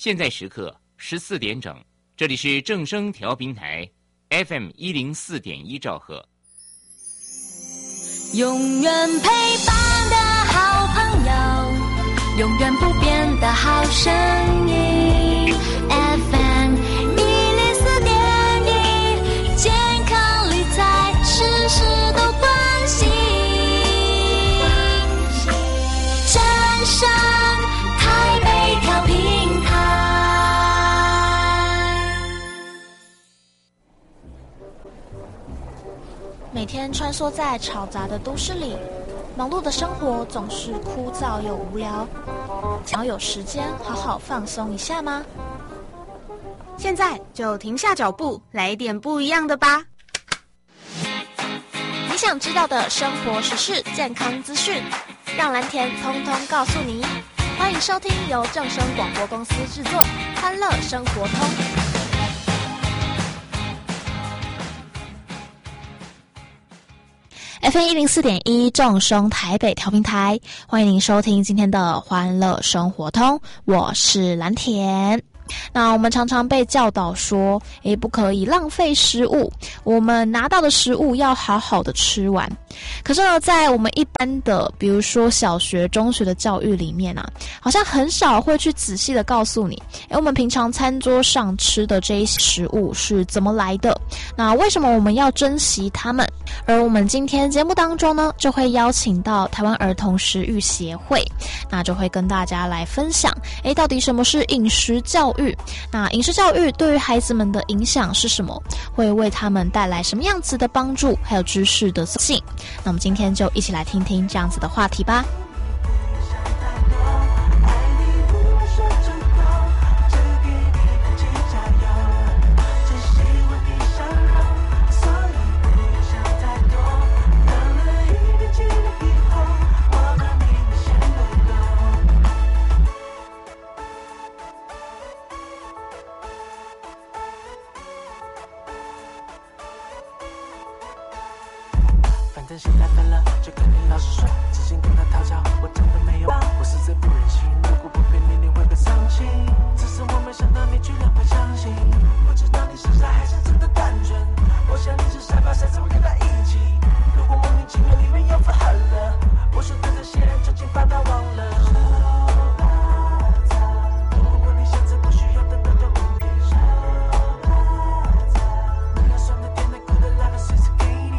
现在时刻14点整，这里是正声调频台 FM104.1兆赫。 永远陪伴的好朋友，永远不变的好声音 FM104.1，健康理财事事都关心，正声台北调频台。每天穿梭在嘈杂的都市里，忙碌的生活总是枯燥又无聊，想要有时间好好放松一下吗？ 现在就停下脚步，来一点不一样的吧！ 你想知道的生活时事、健康资讯，让蓝田通通告诉你。欢迎收听由正声广播公司制作《欢乐生活通》。FM104.1正声台北调频台，欢迎您收听今天的欢乐生活通，我是蓝田。那我们常常被教导说，不可以浪费食物，我们拿到的食物要好好的吃完。可是呢，在我们一般的，比如说小学、中学的教育里面啊，好像很少会去仔细的告诉你，我们平常餐桌上吃的这一些食物是怎么来的，那为什么我们要珍惜它们？而我们今天节目当中呢，就会邀请到台湾儿童食育协会，那就会跟大家来分享，到底什么是饮食教育？那饮食教育对于孩子们的影响是什么？会为他们带来什么样子的帮助？还有知识的性？那我们今天就一起来听听这样子的话题吧。 反正心态烦了，就跟你老实说，之前跟他讨教，我真的没有，我实在不忍心，如果不陪你，你会被伤心。只是我没想到你居然会相信，不知道你是傻还是真的单纯。我想你是傻吧，下次我跟他一起。如果莫名其妙你们又分狠了，我说的这些人究竟把他忘了。如果你现在不需要等到的问题，你要酸的甜的苦的辣的随时给你。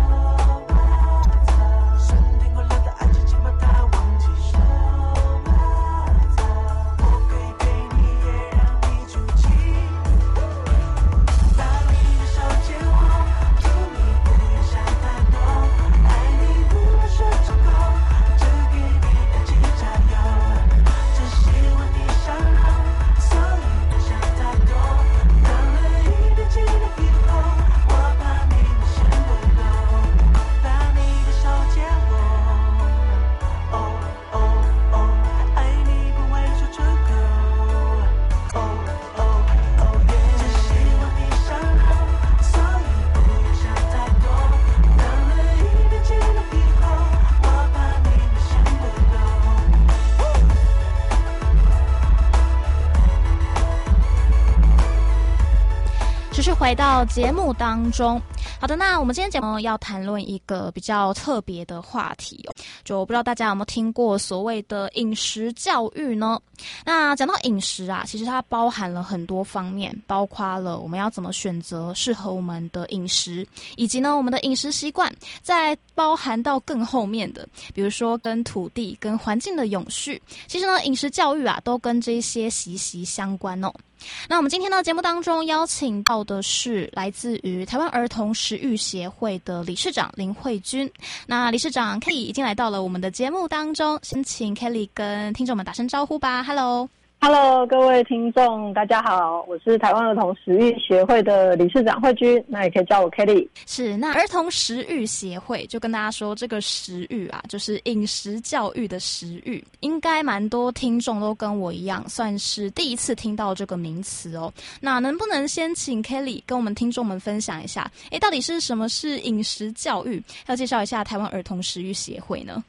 回到节目当中。好的，那我们今天节目要谈论一个比较特别的话题哦，就不知道大家有没有听过所谓的饮食教育呢？那讲到饮食啊，其实它包含了很多方面，包括了我们要怎么选择适合我们的饮食，以及呢我们的饮食习惯，再包含到更后面的，比如说跟土地、跟环境的永续。其实呢，饮食教育啊，都跟这些息息相关哦。那我们今天的节目当中邀请到的是来自于台湾儿童食育协会的理事长林慧君。那理事长 Kelly 已经来到了我们的节目当中，先请 Kelly 跟听众们打声招呼吧。 Hello， 各位听众大家好，我是台湾儿童食育协会的理事长慧君，那也可以叫我 Kelly。 是，那儿童食育协会就跟大家说，这个食育啊，就是饮食教育的食育，应该蛮多听众都跟我一样算是第一次听到这个名词哦。那能不能先请 Kelly 跟我们听众们分享一下，到底是什么是饮食教育，要介绍一下台湾儿童食育协会呢？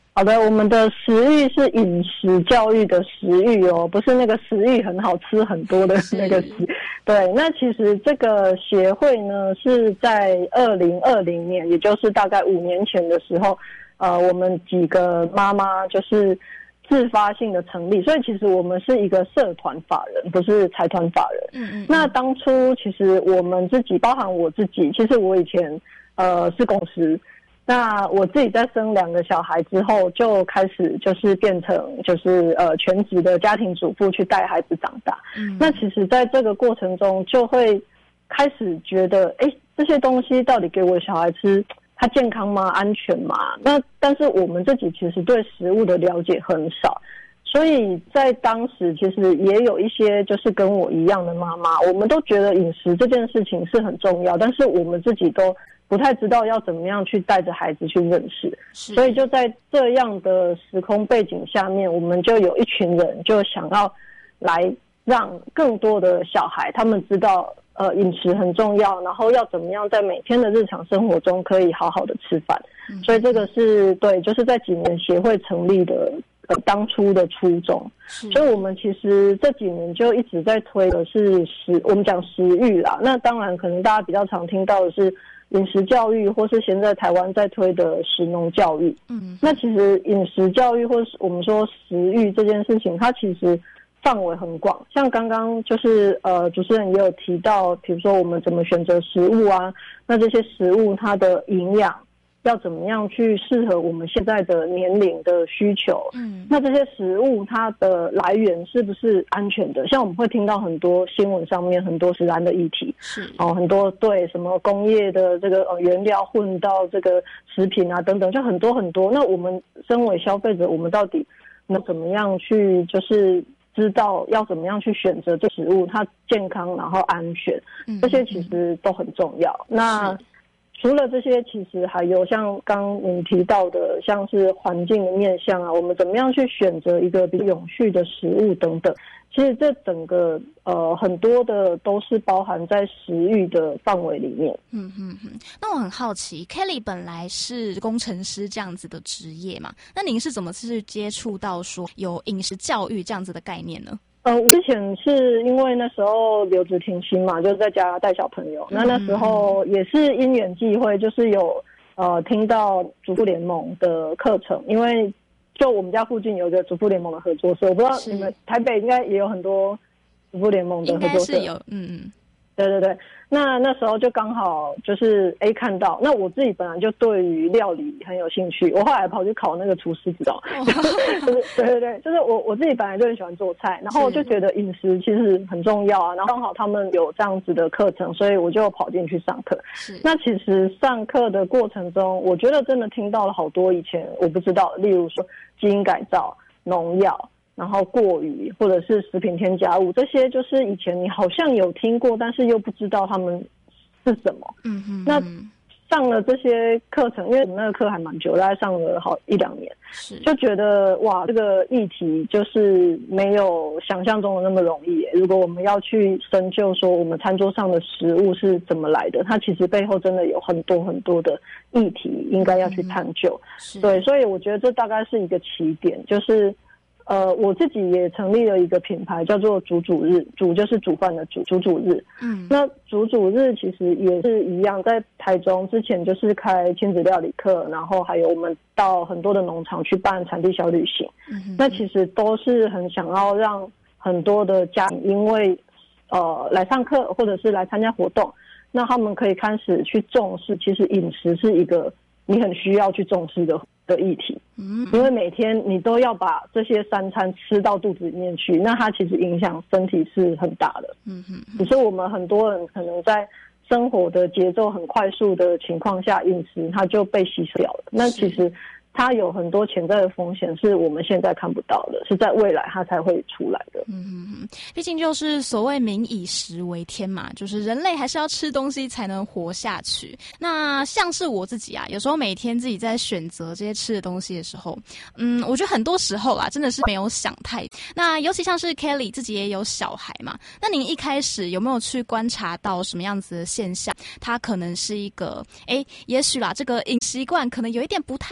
好的，我们的食欲是饮食教育的食欲哦，不是那个食欲很好吃很多的那个食。对，那其实这个协会呢是在2020年，也就是大概5年前的时候，我们几个妈妈就是自发性的成立，所以其实我们是一个社团法人，不是财团法人。那当初其实我们自己，包含我自己，其实我以前是公司。那我自己在生2个小孩之后，就开始就是变成就是全职的家庭主妇去带孩子长大。那其实在这个过程中就会开始觉得，这些东西到底给我的小孩吃，它健康吗？安全吗？那但是我们自己其实对食物的了解很少，所以在当时其实也有一些就是跟我一样的妈妈，我们都觉得饮食这件事情是很重要，但是我们自己都不太知道要怎么样去带着孩子去认识，所以就在这样的时空背景下面，我们就有一群人就想要来让更多的小孩他们知道饮食很重要，然后要怎么样在每天的日常生活中可以好好的吃饭。所以这个是对，就是在几年协会成立的当初的初衷。所以我们其实这几年就一直在推的是我们讲食育啦，那当然可能大家比较常听到的是饮食教育，或是现在台湾在推的食农教育。那其实饮食教育或是我们说食育这件事情，它其实范围很广，像刚刚就是主持人也有提到，比如说我们怎么选择食物啊，那这些食物它的营养要怎么样去适合我们现在的年龄的需求。那这些食物它的来源是不是安全的？像我们会听到很多新闻上面很多食安的议题，很多对什么工业的这个原料混到这个食品啊等等，就很多很多。那我们身为消费者，我们到底能怎么样去就是知道要怎么样去选择这食物，它健康然后安全，这些其实都很重要。那除了这些，其实还有像刚你提到的，像是环境的面向啊，我们怎么样去选择一个比较永续的食物等等。其实这整个很多的都是包含在食育的范围里面。 那我很好奇 ，Kelly 本来是工程师这样子的职业嘛？那您是怎么去接触到说有饮食教育这样子的概念呢？ 我之前是因为那时候留职停薪嘛，就在家带小朋友。那时候也是因缘际会，就是有听到主妇联盟的课程，因为就我们家附近有一个主妇联盟的合作社，我不知道你们台北应该也有很多主妇联盟的合作社。应该是有，对对对。那时候就刚好就是看到，那我自己本来就对于料理很有兴趣，我后来跑去考那个厨师执照。对对对，就是我自己本来就很喜欢做菜，然后我就觉得饮食其实很重要啊，然后刚好他们有这样子的课程，所以我就跑进去上课。那其实上课的过程中，我觉得真的听到了好多以前我不知道，例如说基因改造、农药，然后过于或者是食品添加物，这些就是以前你好像有听过，但是又不知道他们是什么。那上了这些课程，因为我们那个课还蛮久，大概上了好1-2年，就觉得哇，这个议题就是没有想象中的那么容易耶。如果我们要去深究说我们餐桌上的食物是怎么来的，它其实背后真的有很多很多的议题应该要去探究。对，所以我觉得这大概是一个起点，就是我自己也成立了一个品牌，叫做煮煮日，煮就是煮饭的煮，煮煮日。那煮煮日其实也是一样，在台中之前就是开亲子料理课，然后还有我们到很多的农场去办产地小旅行。那其实都是很想要让很多的家庭因为来上课或者是来参加活动，那他们可以开始去重视，其实饮食是一个你很需要去重视的议题。因为每天你都要把这些3餐吃到肚子里面去，那它其实影响身体是很大的。只是我们很多人可能在生活的节奏很快速的情况下，饮食它就被牺牲掉了。那其实它有很多潜在的风险是我们现在看不到的，是在未来它才会出来的。 毕竟就是所谓民以食为天嘛，就是人类还是要吃东西才能活下去。那像是我自己啊，有时候每天自己在选择这些吃的东西的时候，我觉得很多时候啦，真的是没有想太。那尤其像是 Kelly 自己也有小孩嘛，那您一开始有没有去观察到什么样子的现象？它可能是一个，也许啦，这个饮食习惯可能有一点不太好，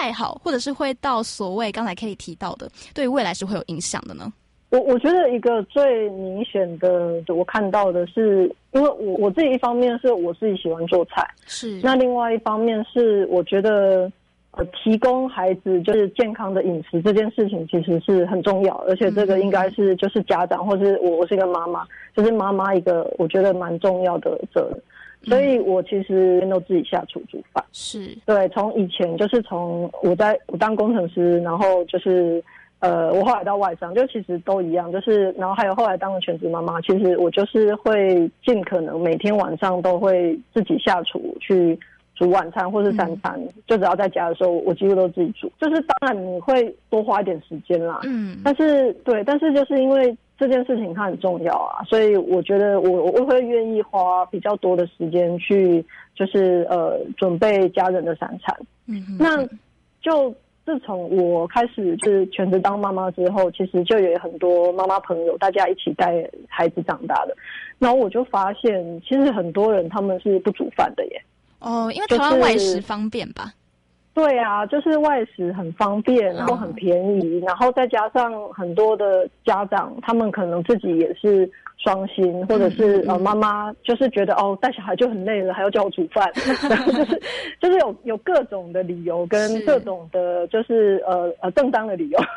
或者是会到所谓刚才可以提到的，对于未来是会有影响的呢？ 我觉得一个最明显的我看到的是，因为我自己一方面是我自己喜欢做菜， 是那另外一方面是我觉得提供孩子就是健康的饮食这件事情其实是很重要，而且这个应该是就是家长或是我是一个妈妈，就是妈妈一个我觉得蛮重要的责任。所以我其实都自己下厨煮饭， 是对，从以前就是从我当工程师，然后就是我后来到外商，就其实都一样，就是然后还有后来当了全职妈妈，其实我就是会尽可能每天晚上都会自己下厨去煮晚餐或是三餐，就只要在家的时候，我几乎都自己煮。就是当然你会多花一点时间啦，但是就是因为这件事情它很重要啊，所以我觉得我会愿意花比较多的时间去就是准备家人的三餐。那就自从我开始就是全职当妈妈之后，其实就有很多妈妈朋友大家一起带孩子长大的，然后我就发现其实很多人他们是不煮饭的耶。 因为台湾外食方便吧？ 对啊，就是外食很方便，然后很便宜，然后再加上很多的家长，他们可能自己也是双薪，或者是妈妈就是觉得带小孩就很累了，还要叫我煮饭，就是有各种的理由跟各种的就是正当的理由，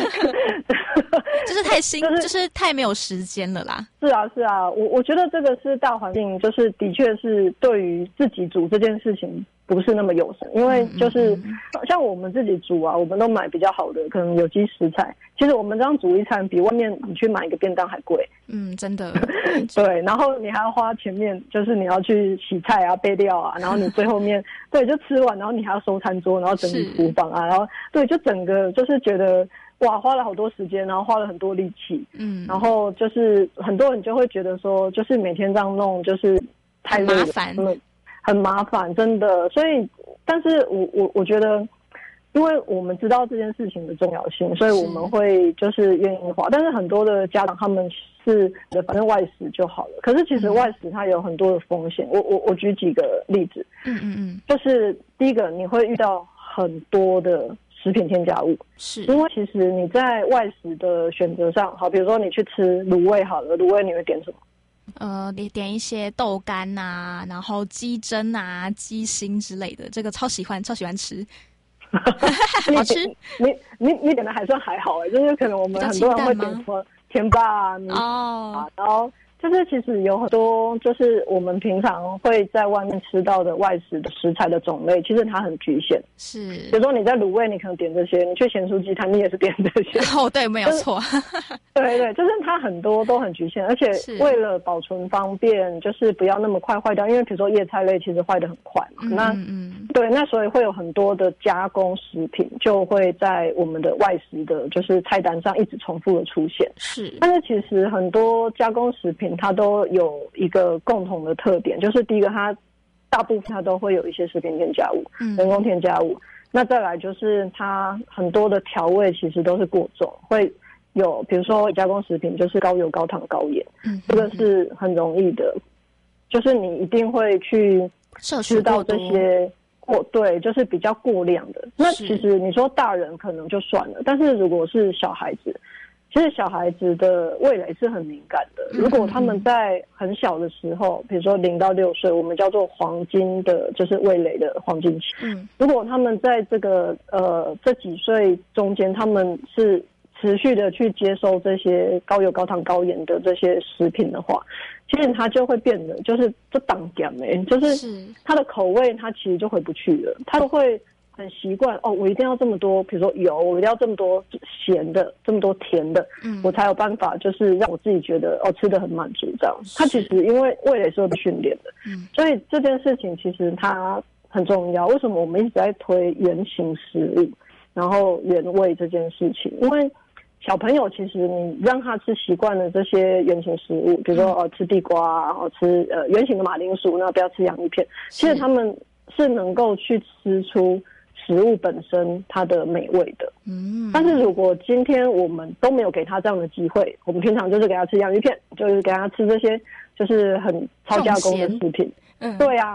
就是就是太没有时间了啦。 是啊，我觉得这个是大环境，就是的确是对于自己煮这件事情不是那么友善，因为就是像我们自己煮啊，我们都买比较好的可能有机食材，其实我们这样煮一餐比外面你去买一个便当还贵。 真的对，然后你还要花前面就是你要去洗菜啊备料啊，然后你最后面对就吃完，然后你还要收餐桌，然后整理厨房啊，然后对就整个就是觉得哇花了好多时间，然后花了很多力气，然后就是很多人就会觉得说就是每天这样弄就是太累了，很麻烦，真的。所以但是我觉得因为我们知道这件事情的重要性，所以我们会就是愿意花，但是很多的家长他们是反正外食就好了，可是其实外食它有很多的风险。我举几个例子，就是第一个你会遇到很多的食品添加物，是因为其实你在外食的选择上，好，比如说你去吃卤味好了，卤味你会点什么？ 你点一些豆干啊，然后鸡胗啊、鸡心之类的，这个超喜欢吃。好吃。 你点的还算还好就是可能我们很多人会点什么甜霸啊、米啊，然后就是其实有很多就是我们平常会在外面吃到的外食的食材的种类，其实它很局限。是，比如说你在卤味你可能点这些，你去咸酥鸡摊你也是点这些。 对，没有错。 对，就是它很多都很局限，而且为了保存方便，就是不要那么快坏掉，因为比如说叶菜类其实坏得很快嘛。对，那所以会有很多的加工食品就会在我们的外食的就是菜单上一直重复的出现。是，但是其实很多加工食品它都有一个共同的特点，就是第一个它大部分它都会有一些食品添加物，人工添加物。那再来就是它很多的调味其实都是过重，会有比如说加工食品就是高油、高糖、高盐，这个是很容易的，就是你一定会去吃到这些对，就是比较过量的。那其实你说大人可能就算了，但是如果是小孩子，其实小孩子的味蕾是很敏感的。如果他们在很小的时候，比如说0到6岁，我们叫做黄金的，就是味蕾的黄金期。如果他们在这个这几岁中间，他们是持续的去接受这些高油、高糖、高盐的这些食品的话，其实它就会变得就是就当咸就是它的口味它其实就回不去了，它都会很习惯我一定要这么多，比如说油，我一定要这么多咸的，这么多甜的，我才有办法就是让我自己觉得吃得很满足这样。它其实因为味蕾是被训练的，所以这件事情其实它很重要。为什么我们一直在推原型食物，然后原味这件事情？因为小朋友其实你让他吃习惯了这些原型食物，比如说吃地瓜，然后吃圆形的马铃薯，那不要吃洋芋片，其实他们是能够去吃出食物本身它的美味的。但是如果今天我们都没有给他这样的机会，我们平常就是给他吃洋芋片，就是给他吃这些就是很超加工的食品，对啊，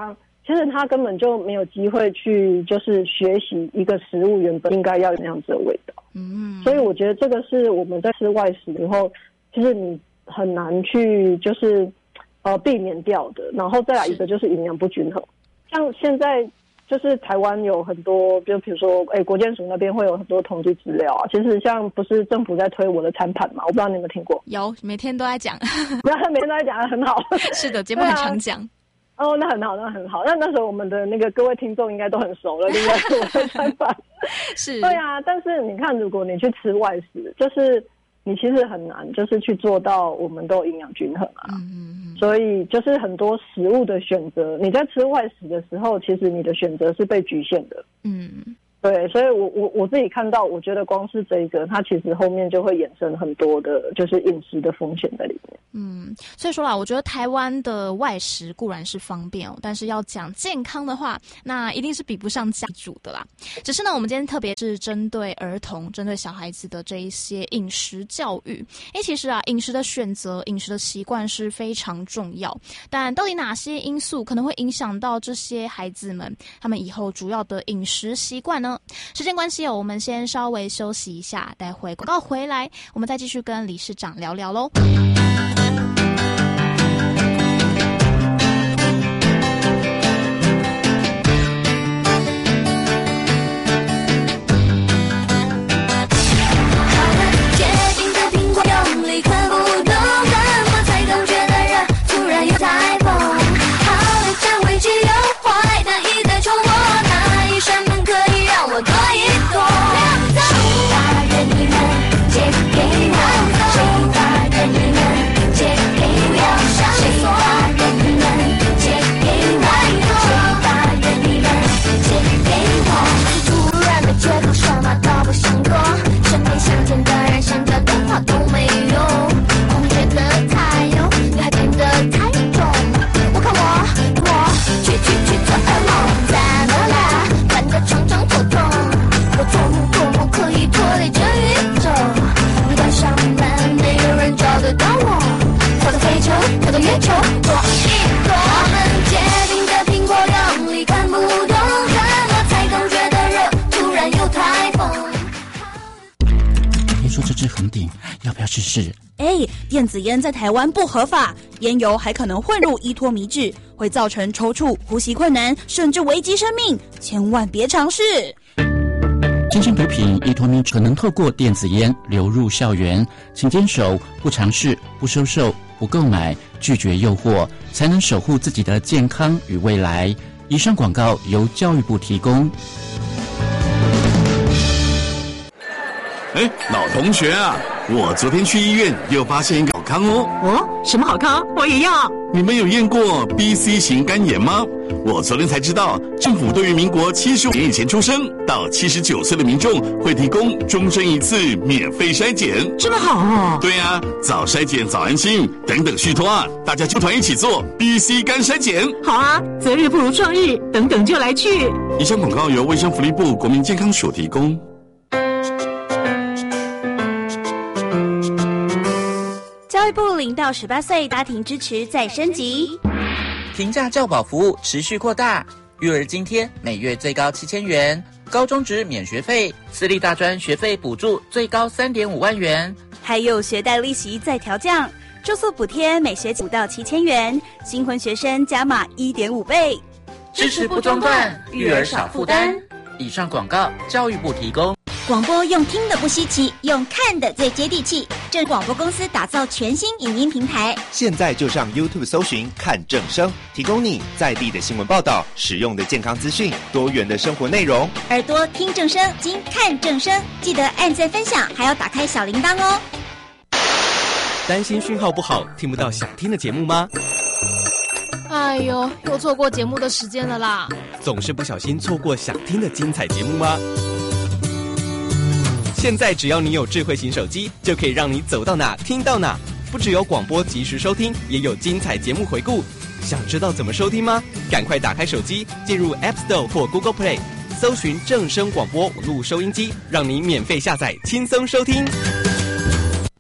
其实他根本就没有机会去就是学习一个食物原本应该要有那样子的味道。所以我觉得这个是我们在吃外食以后，其实你很难去就是避免掉的。然后再来一个就是营养不均衡，像现在就是台湾有很多，就比如说国健署那边会有很多统计资料啊。其实像不是政府在推我的餐盘嘛，我不知道你有没有听过。 有，每天都在讲。 每天都在讲，很好。是的，节目很常讲。 哦，那很好，那很好。那时候我们的那个各位听众应该都很熟了，对不对？我的餐盘是。 对啊，但是你看，如果你去吃外食，就是你其实很难，就是去做到我们都营养均衡啊。所以就是很多食物的选择，你在吃外食的时候，其实你的选择是被局限的。对，所以我自己看到，我觉得光是这一个，它其实后面就会衍生很多的，就是饮食的风险在里面。 所以说啦，我觉得台湾的外食固然是方便但是要讲健康的话，那一定是比不上家煮的啦。只是呢，我们今天特别是针对儿童、针对小孩子的这一些饮食教育。其实啊，饮食的选择、饮食的习惯是非常重要，但到底哪些因素可能会影响到这些孩子们他们以后主要的饮食习惯呢？时间关系我们先稍微休息一下，待会广告回来，我们再继续跟理事长聊聊咯。 要不要试试？ 电子烟在台湾不合法，烟油还可能混入依托醚质，会造成抽搐、呼吸困难，甚至危及生命，千万别尝试。 真正毒品依托醚可能透过电子烟流入校园，请坚守不尝试、不收受、不购买，拒绝诱惑，才能守护自己的健康与未来。以上广告由教育部提供。 老同学啊，我昨天去医院又发现一个好康哦。 什么好康？我也要。 你们有验过 BC 型肝炎吗？我昨天才知道，政府对于民国75年以前出生到79岁的民众会提供终身一次免费筛检。 这么好哦。 对啊，早筛检早安心，等等续托啊，大家就团一起做 BC 肝筛检。 好啊，择日不如撞日，等等就来去。 以上广告由卫生福利部国民健康署提供。 教育部0到18岁家庭支持再升级， 平价教保服务持续扩大，育儿津贴每月最高7000元，高中职免学费，私立大专学费补助最高3.5万元， 还有学贷利息再调降，住宿补贴每学期5到7000元，新婚学生加码1.5倍， 支持不中断，育儿少负担。以上广告教育部提供。 广播用听的不稀奇，用看的最接地气。正广播公司打造全新影音平台， 现在就上 YouTube 搜寻看正声，提供你在地的新闻报道、实用的健康资讯、多元的生活内容。 耳朵听正声，经看正声，记得按赞分享，还要打开小铃铛哦。 担心讯号不好，听不到想听的节目吗？ 哎呦，又错过节目的时间了啦！ 总是不小心错过想听的精彩节目吗？现在只要你有智慧型手机，就可以让你走到哪听到哪。不只有广播及时收听，也有精彩节目回顾。想知道怎么收听吗？赶快打开手机，进入 App Store 或 Google Play， 搜寻正声广播网络收音机，让你免费下载，轻松收听。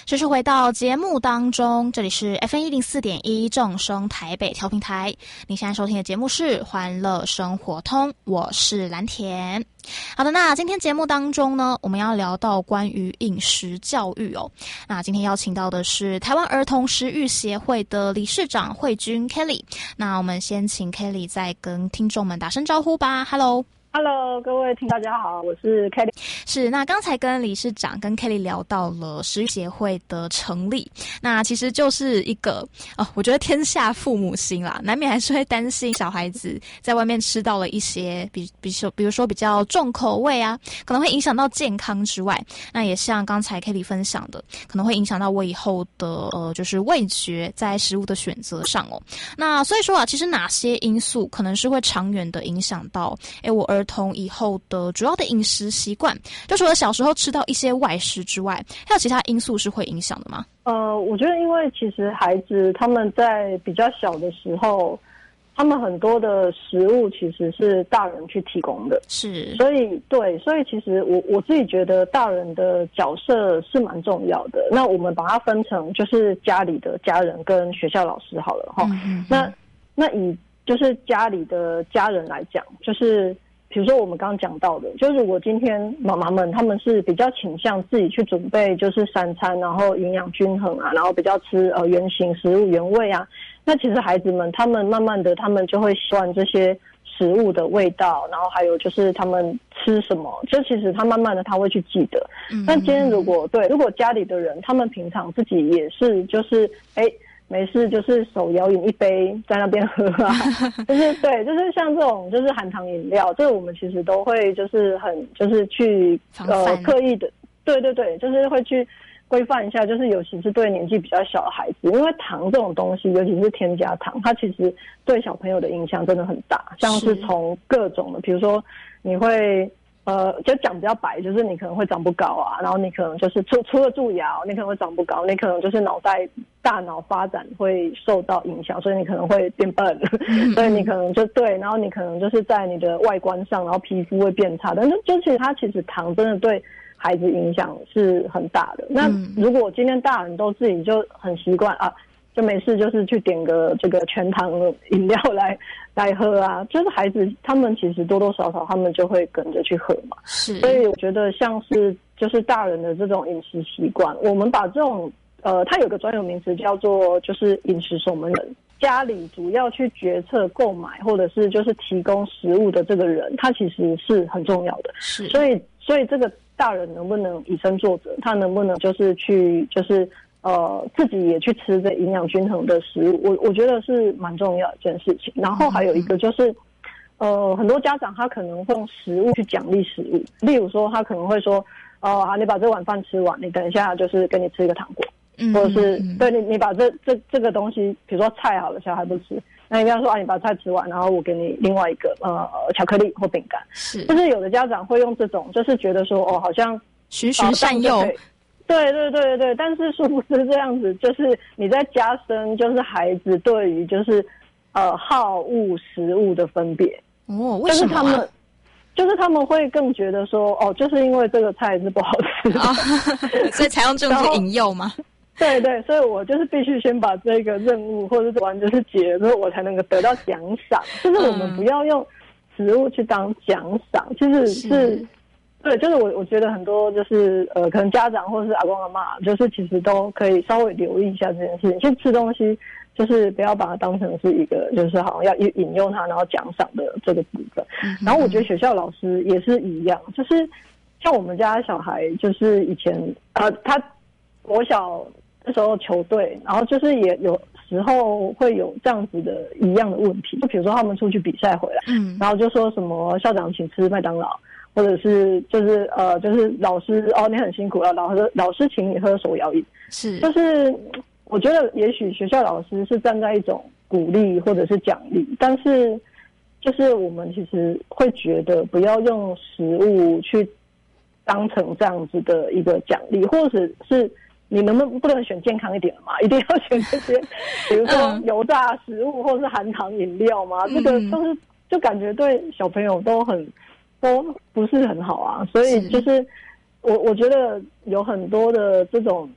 继续回到节目当中，这里是 FM104.1 正声台北调频台。您现在收听的节目是欢乐生活通，我是蓝田。好的，那今天节目当中呢，我们要聊到关于饮食教育哦。那今天邀请到的是台湾儿童食育协会的理事长慧君 Kelly。那我们先请 Kelly 再跟听众们打声招呼吧。Hello， 各位听大家好，我是 Kelly。 是，那刚才跟理事长跟 Kelly 聊到了食育协会的成立，那其实就是一个我觉得天下父母心啦，难免还是会担心小孩子在外面吃到了一些比如说比较重口味啊，可能会影响到健康之外，那也像刚才 Kelly 分享的，可能会影响到我以后的就是味觉在食物的选择上哦。那所以说啊，其实哪些因素可能是会长远的影响到我儿童以后的主要的饮食习惯，就除了小时候吃到一些外食之外，还有其他因素是会影响的吗？ 我觉得因为其实孩子他们在比较小的时候，他们很多的食物其实是大人去提供的， 是， 所以其实我自己觉得大人的角色是蛮重要的。那我们把它分成就是家里的家人跟学校老师好了哈。那以就是家里的家人来讲，就是比如说我们刚刚讲到的，就是如果今天妈妈们他们是比较倾向自己去准备就是3餐，然后营养均衡啊，然后比较吃原型食物原味啊，那其实孩子们他们慢慢的他们就会习惯这些食物的味道，然后还有就是他们吃什么，就其实他慢慢的他会去记得。那今天如果家里的人他们平常自己也是就是没事，就是手摇饮一杯在那边喝啊，就是就是像这种就是含糖饮料，这个我们其实都会就是就是去刻意的，对，就是会去规范一下，就是尤其是对年纪比较小的孩子，因为糖这种东西，尤其是添加糖，它其实对小朋友的影响真的很大，像是从各种的，比如说你会。就讲比较白，就是你可能会长不高啊，然后你可能就是除了蛀牙，你可能会长不高，你可能就是大脑发展会受到影响，所以你可能会变笨，所以你可能然后你可能就是在你的外观上，然后皮肤会变差，但是就其实糖真的对孩子影响是很大的。那如果今天大人都自己就很习惯啊，就没事就是去点个这个全糖饮料来喝啊，就是孩子他们其实多多少少他们就会跟着去喝嘛。 是， 所以我觉得像是就是大人的这种饮食习惯，我们把这种它有个专有名词叫做就是饮食守门人，家里主要去决策购买或者是就是提供食物的这个人，他其实是很重要的。 是， 所以这个大人能不能以身作则，他能不能就是去就是自己也去吃这营养均衡的食物，我觉得是蛮重要的一件事情。然后还有一个就是很多家长他可能会用食物去奖励食物，例如说他可能会说你把这碗饭吃完，你等一下就是给你吃一个糖果，或者是对你把这个东西，比如说菜好了，小孩不吃，那你跟他说你把菜吃完，然后我给你另外一个巧克力或饼干， 是， 就是有的家长会用这种，就是觉得说好像循循善诱。 对，但是殊不知这样子，就是你在加深就是孩子对于就是好恶食物的分别。 为什么？ 就是他们会更觉得说就是因为这个菜是不好吃的， 所以才用这种去引诱吗？ 对，所以我就是必须先把这个任务或者是完就是解了之后，我才能够得到奖赏。就是我们不要用食物去当奖赏，其实是。对，就是我觉得很多就是可能家长或是阿公阿嬷，就是其实都可以稍微留意一下这件事情。去吃东西，就是不要把它当成是一个就是好像要引诱他然后奖赏的这个部分。然后我觉得学校老师也是一样，就是像我们家小孩，就是以前他国小那时候球队，然后就是也有时候会有这样子的一样的问题，就比如说他们出去比赛回来，然后就说什么校长请吃麦当劳。或者是就是老师你很辛苦了，老师请你喝手摇饮， 是， 就是我觉得也许学校老师是站在一种鼓励或者是奖励，但是就是我们其实会觉得不要用食物去当成这样子的一个奖励，或者是你们不能选健康一点的嘛？一定要选这些，比如说油炸食物或是含糖饮料嘛？这个都是就感觉对小朋友都不是很好啊。所以就是我觉得有很多的这种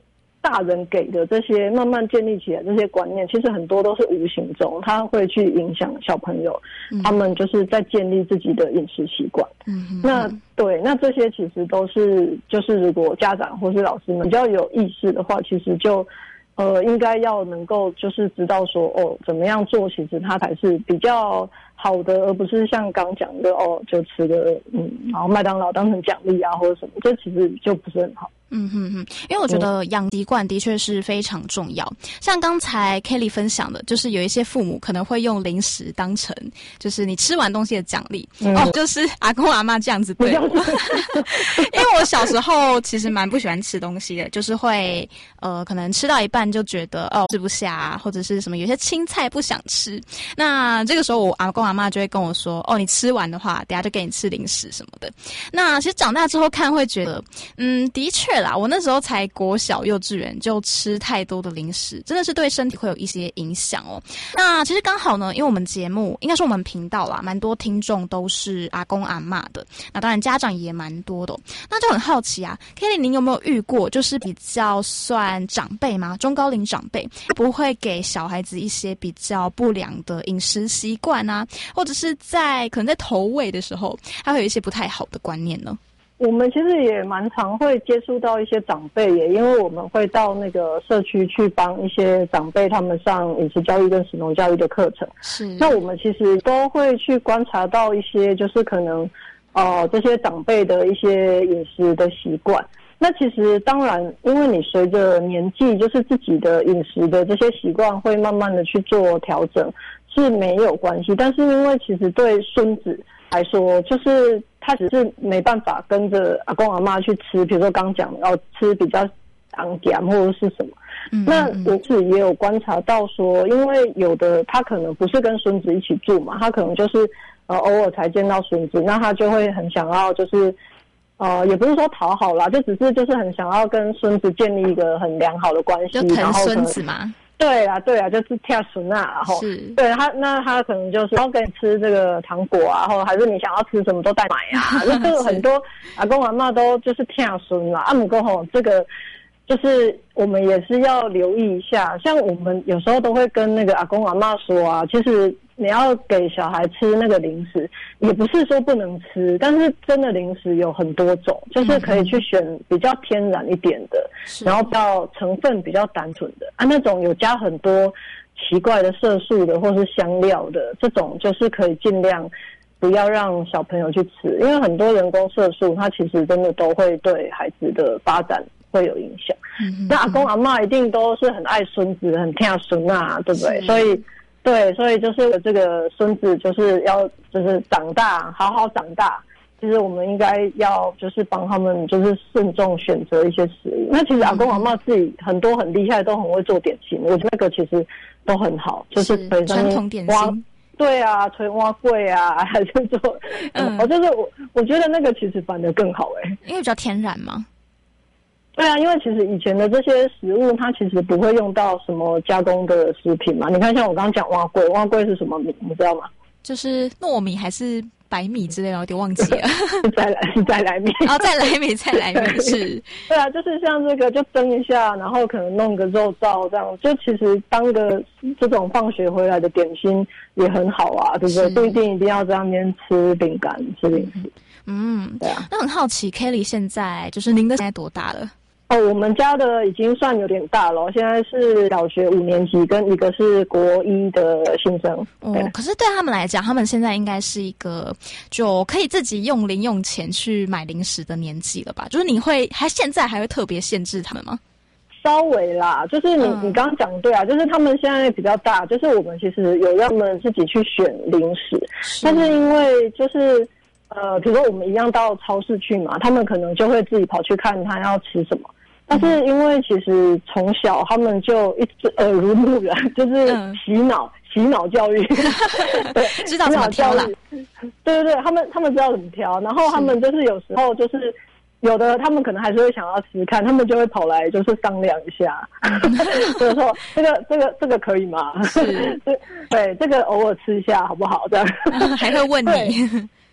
大人给的这些慢慢建立起来这些观念，其实很多都是无形中，他会去影响小朋友，他们就是在建立自己的饮食习惯。那对，那这些其实都是就是如果家长或是老师们比较有意识的话，其实就应该要能够就是知道说怎么样做，其实它才是比较好的，而不是像刚讲的就吃个然后麦当劳当成奖励啊或者什么，这其实就不是很好。 因为我觉得养习惯的确是非常重要。像刚才 Kelly 分享的，就是有一些父母可能会用零食当成就是你吃完东西的奖励，就是阿公阿嬷这样子对我。因为我小时候其实蛮不喜欢吃东西的，就是会可能吃到一半就觉得吃不下，或者是什么有些青菜不想吃。那这个时候我阿公阿嬷就会跟我说你吃完的话，等下就给你吃零食什么的。那其实长大之后看会觉得的确啦，我那时候才国小幼稚园就吃太多的零食，真的是对身体会有一些影响哦。那其实刚好呢，因为我们节目应该说我们频道啦，蛮多听众都是阿公阿嬷的，那当然家长也蛮多的那就很好奇啊 Kelly 您有没有遇过就是比较算长辈吗？中高龄长辈不会给小孩子一些比较不良的饮食习惯啊，或者是可能在投喂的时候他会有一些不太好的观念呢？ 我们其实也蛮常会接触到一些长辈耶，因为我们会到那个社区去帮一些长辈他们上饮食教育跟食农教育的课程。是，那我们其实都会去观察到一些就是可能这些长辈的一些饮食的习惯。那其实当然因为你随着年纪就是自己的饮食的这些习惯会慢慢的去做调整是没有关系，但是因为其实对孙子来说就是他只是没办法跟着阿公阿嬷去吃，比如说刚讲要吃比较昂点或者是什么。那我自己也有观察到说，因为有的他可能不是跟孙子一起住嘛，他可能就是偶尔才见到孙子，那他就会很想要就是也不是说讨好啦，就只是就是很想要跟孙子建立一个很良好的关系， 就疼孙子嘛。 对啊，就是跳孙啊，然后对他可能就是要跟你吃这个糖果啊，或者还是你想要吃什么都带买啊，就是很多阿公阿嬷都就是跳孙啦。不过这个就是我们也是要留意一下，像我们有时候都会跟那个阿公阿嬷说啊，其实你要给小孩吃那个零食，也不是说不能吃，但是真的零食有很多种，就是可以去选比较天然一点的，然后比较成分比较单纯的那种有加很多奇怪的色素的或是香料的，这种就是可以尽量不要让小朋友去吃，因为很多人工色素它其实真的都会对孩子的发展会有影响。那阿公阿嬷一定都是很爱孙子，很疼孙啊，对不对？所以就是这个孙子就是要就是长大，好好长大。其实我们应该要就是帮他们就是慎重选择一些食物。那其实阿公阿嬷自己很多很厉害，都很会做点心，我觉得那个其实都很好，就是传统点心。 对啊，捶蛙粿啊，还是做就是我觉得那个其实反而更好因为比较天然嘛。 对啊，因为其实以前的这些食物它其实不会用到什么加工的食品嘛。你看像我刚刚讲蛙粿是什么米你知道吗？ 就是糯米还是白米之类的，有点忘记了。 再来米再来米是。 对啊，就是像这个就蒸一下，然后可能弄个肉燥这样，就其实当个这种放学回来的点心也很好啊，对不对？不一定要在那边吃饼干吃零食。对啊。 那很好奇 Kelly 现在就是您的现在多大了？ 我们家的已经算有点大了，现在是小学5年级，跟一个是国1的新生。 可是对他们来讲，他们现在应该是一个就可以自己用零用钱去买零食的年纪了吧？就是你现在还会特别限制他们吗？ 稍微啦，就是你刚刚讲对啊，就是他们现在比较大，就是我们其实有让他们自己去选零食，但是因为就是比如说我们一样到超市去嘛，他们可能就会自己跑去看他要吃什么。但是因为其实从小他们就一直耳濡目染，就是洗脑教育，对， 知道怎么挑了。 对，他们知道怎么挑，然后他们就是有时候就是有的他们可能还是会想要吃看，他们就会跑来就是商量一下，就是说这个可以吗？对，这个偶尔吃一下好不好？这样还会问你。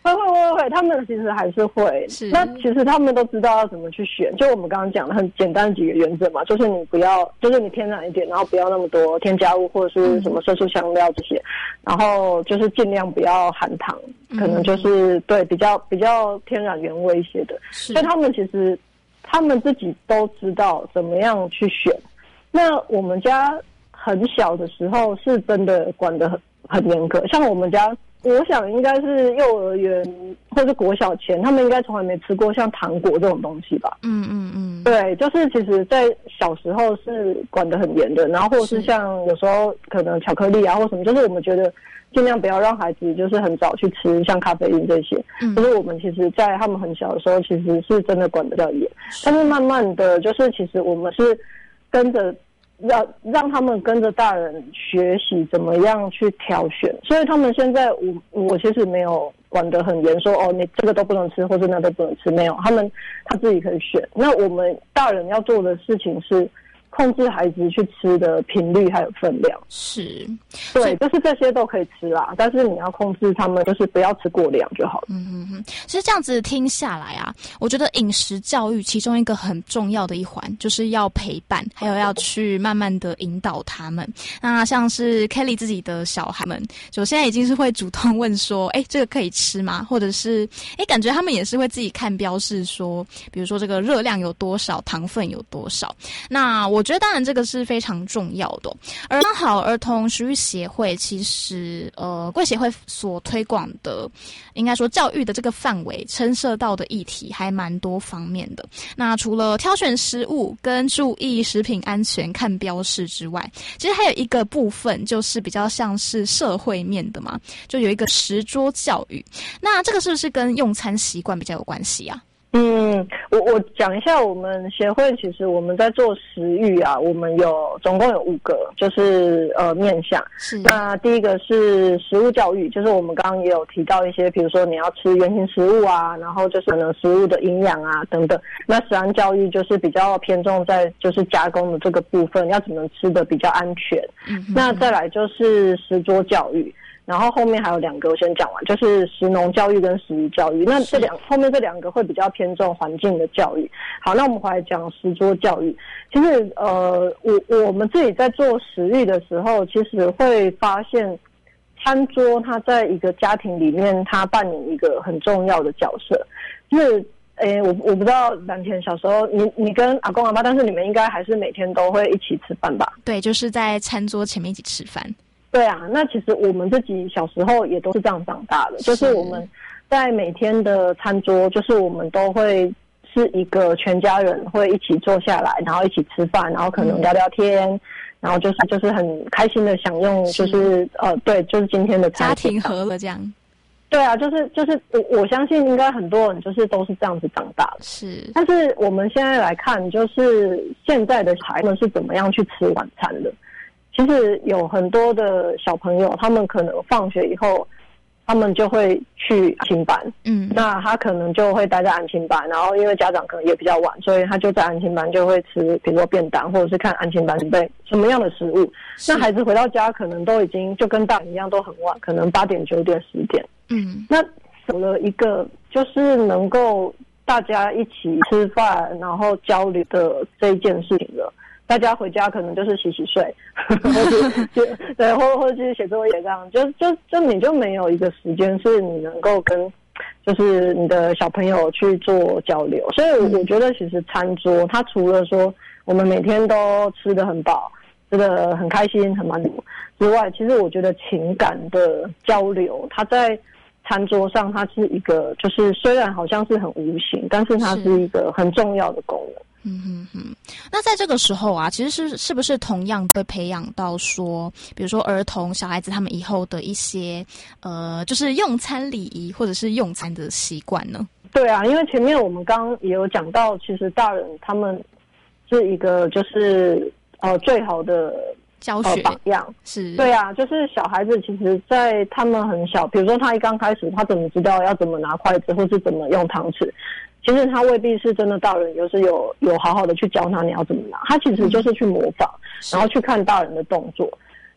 会，他们其实还是会。那其实他们都知道要怎么去选，就我们刚刚讲的很简单的几个原则嘛，就是你不要，就是你天然一点，然后不要那么多添加物或者是什么色素香料这些，然后就是尽量不要含糖，可能就是对比较天然原味一些的。所以他们其实他们自己都知道怎么样去选。那我们家很小的时候是真的管得很严格，像我们家。我想应该是幼儿园或者国小前，他们应该从来没吃过像糖果这种东西吧。对，就是其实在小时候是管得很严的，然后或者是像有时候可能巧克力啊或什么，就是我们觉得尽量不要让孩子就是很早去吃像咖啡因这些。就是我们其实在他们很小的时候其实是真的管得比较严，但是慢慢的就是其实我们是跟着要让他们跟着大人学习怎么样去挑选，所以他们现在我其实没有管得很严，说哦你这个都不能吃或者那都不能吃，没有，他自己可以选。那我们大人要做的事情是控制孩子去吃的频率还有分量。 是， 对，就是这些都可以吃啦，但是你要控制他们，就是不要吃过量就好了。 其实这样子听下来啊，我觉得饮食教育其中一个很重要的一环，就是要陪伴，还有要去慢慢的引导他们。那像是 Kelly 自己的小孩们，就现在已经是会主动问说，这个可以吃吗？或者是感觉他们也是会自己看标示说，比如说这个热量有多少，糖分有多少。那我觉得当然这个是非常重要的。而刚好儿童食育协会其实贵协会所推广的，应该说教育的这个范围牵涉到的议题还蛮多方面的。那除了挑选食物跟注意食品安全看标示之外，其实还有一个部分就是比较像是社会面的嘛，就有一个食桌教育。那这个是不是跟用餐习惯比较有关系啊？ 我讲一下我们协会，其实我们在做食育啊，我们总共有5个，就是面向。那第一个是食物教育，就是我们刚刚也有提到一些，比如说你要吃原型食物啊，然后就是可能食物的营养啊等等。那食安教育就是比较偏重在就是加工的这个部分，要怎么吃的比较安全。那再来就是食桌教育。然后后面还有2个我先讲完，就是食农教育跟食育教育。那后面这2个会比较偏重环境的教育。好，那我们回来讲食桌教育。其实我们自己在做食育的时候，其实会发现餐桌它在一个家庭里面它扮演一个很重要的角色。就是我不知道蓝田小时候你跟阿公阿妈，但是你们应该还是每天都会一起吃饭吧？ 对，就是在餐桌前面一起吃饭。 对啊，那其实我们自己小时候也都是这样长大的，就是我们在每天的餐桌，就是我们都会是一个全家人会一起坐下来，然后一起吃饭，然后可能聊聊天，然后就是很开心的享用，就是对，就是今天的餐家庭和乐这样。 对啊，就是我相信应该很多人就是都是这样子长大的。 是， 但是我们现在来看，就是现在的孩子们是怎么样去吃晚餐的。其实有很多的小朋友，他们可能放学以后，他们就会去安亲班。那他可能就会待在安亲班，然后因为家长可能也比较晚，所以他就在安亲班就会吃，比如说便当，或者是看安亲班准备什么样的食物。那孩子回到家可能都已经就跟大人一样都很晚，可能8点、9点、10点。那有了一个就是能够大家一起吃饭，然后交流的这一件事情了。大家回家可能就是洗睡，或者对，或者去写作业这样，就你就没有一个时间是你能够跟就是你的小朋友去做交流。所以我觉得其实餐桌它除了说我们每天都吃得很饱，吃得很开心很满足之外，其实我觉得情感的交流它在餐桌上它是一个就是虽然好像是很无形，但是它是一个很重要的功能。 那在这个时候啊，其实是不是同样会培养到说，比如说儿童小孩子他们以后的一些就是用餐礼仪或者是用餐的习惯呢？ 对啊，因为前面我们刚刚也有讲到，其实大人他们是一个就是最好的教学榜样。 是，对啊，就是小孩子其实在他们很小，比如说他一刚开始他怎么知道要怎么拿筷子或是怎么用汤匙，其实他未必是真的大人有好好的去教他你要怎么拿，他其实就是去模仿，然后去看大人的动作。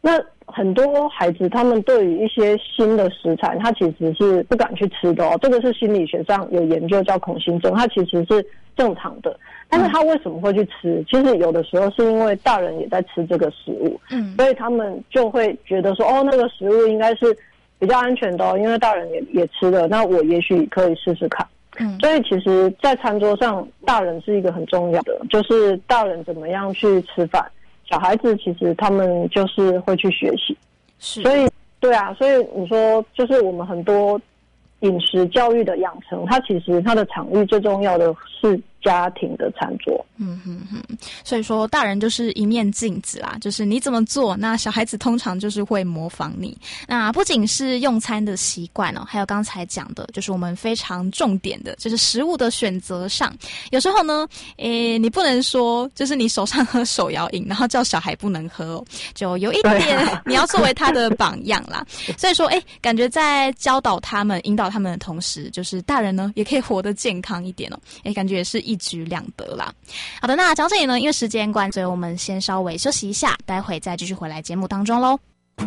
那很多孩子他们对于一些新的食材，他其实是不敢去吃的哦。这个是心理学上有研究叫恐新症，它其实是正常的。但是他为什么会去吃？其实有的时候是因为大人也在吃这个食物，所以他们就会觉得说，哦，那个食物应该是比较安全的哦，因为大人也吃了，那我也许可以试试看。所以其实在餐桌上，大人是一个很重要的，就是大人怎么样去吃饭，小孩子其实他们就是会去学习。所以对啊，所以你说就是我们很多饮食教育的养成，它其实它的场域最重要的是家庭的餐桌。 所以说大人就是一面镜子啦，就是你怎么做，那小孩子通常就是会模仿你。那不仅是用餐的习惯哦，还有刚才讲的，就是我们非常重点的，就是食物的选择上。有时候呢，你不能说就是你手上喝手摇饮，然后叫小孩不能喝哦，就有一点你要作为他的榜样啦。所以说，感觉在教导他们、引导他们的同时，就是大人呢也可以活得健康一点哦。感觉也是一举两得啦。好的，那讲到这里呢，因为时间关系，所以我们先稍微休息一下，待会再继续回来节目当中咯。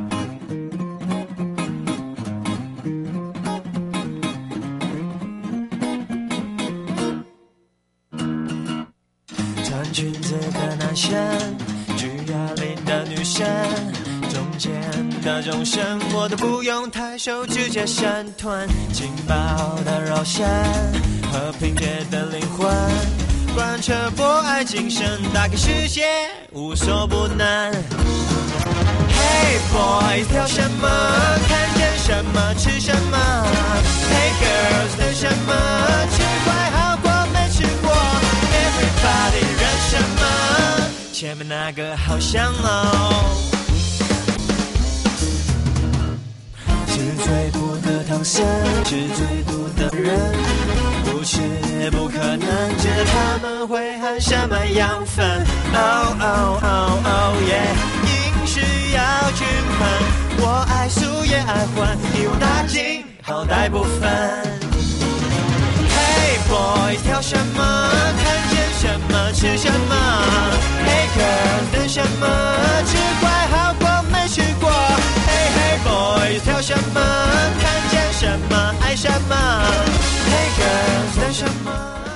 穿裙子的男生，举哑铃的女生，中间的众生我都不用太熟，直接闪团劲爆的肉身和平洁的灵魂，贯彻博爱精神，打开世界无所不能。Hey boys， 挑什么？看见什么吃什么 ？Hey girls， 等什么？吃快好过没吃过 ？Everybody， 忍什么？前面那个好香哦。吃最苦的唐僧，吃最苦的人，不吃不可能，觉得他们会含什么养分 ？Oh oh oh oh yeah， 饮食要均衡，我爱素也爱荤，一网打尽，好歹不分。Hey boys， 挑什么？看见什么吃什么 ？Hey girls， 等什么？吃快好过没吃过。Hey boys， 挑什么？看见什么爱什么 ？Hey girls， 等什么？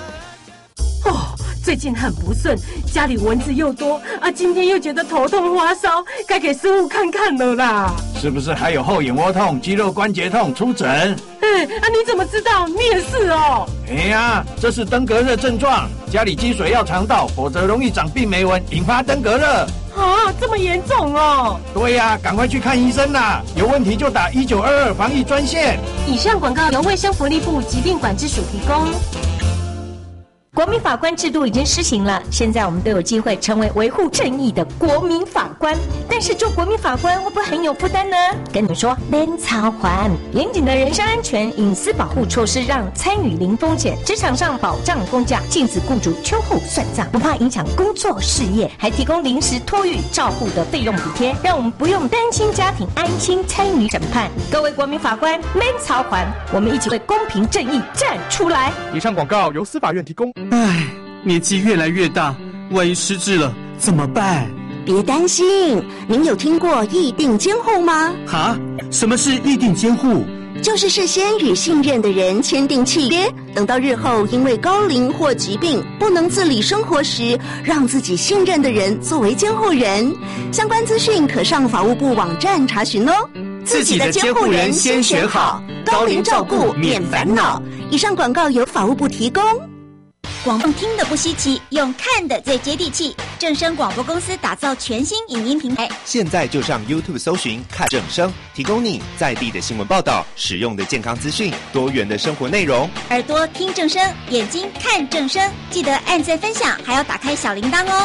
最近很不顺，家里蚊子又多啊，今天又觉得头痛发烧，该给师傅看看了啦。 是不是还有后眼窝痛、肌肉关节痛？出诊。 你怎么知道？你也是哦。 这是登革热症状，家里积水要常倒，否则容易长病媒蚊，引发登革热。 这么严重哦？ 对呀，赶快去看医生啦！有问题就打1922防疫专线。 以上广告由卫生福利部疾病管制署提供。 国民法官制度已经施行了，现在我们都有机会成为维护正义的国民法官。但是做国民法官会不会很有负担呢？跟你们说，免操还严谨的人身安全、隐私保护措施，让参与零风险，职场上保障公假，禁止雇主秋后算账，不怕影响工作事业，还提供临时托育照护的费用补贴，让我们不用担心家庭，安心参与审判。各位国民法官，免操还，我们一起为公平正义站出来。 以上广告由司法院提供。 年纪越来越大，万一失智了怎么办？ 别担心，您有听过议定监护吗？ 什么是议定监护？ 就是事先与信任的人签订契约，等到日后因为高龄或疾病不能自理生活时，让自己信任的人作为监护人。相关资讯可上法务部网站查询哦。 自己的监护人先选好，高龄照顾免烦恼。 以上广告由法务部提供。 广播听的不稀奇，用看的最接地气。正声广播公司打造全新影音平台， 现在就上 YouTube 搜寻看正声，提供你在地的新闻报道、实用的健康资讯、多元的生活内容。 耳朵听正声，眼睛看正声，记得按赞分享，还要打开小铃铛哦。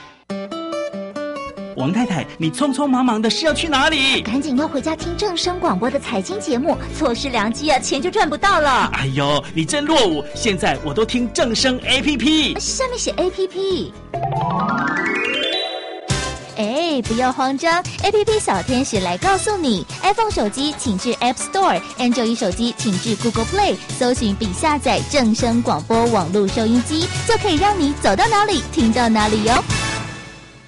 王太太，你匆匆忙忙的是要去哪里？ 赶紧要回家听正声广播的财经节目，错失良机啊，钱就赚不到了。 哎呦，你真落伍！现在我都听正声 APP， 上面写 APP。不要慌张 ，APP 小天使来告诉你 ，iPhone 手机请至 App Store，Android 手机请至 Google Play， 搜寻并下载正声广播网络收音机，就可以让你走到哪里听到哪里哟。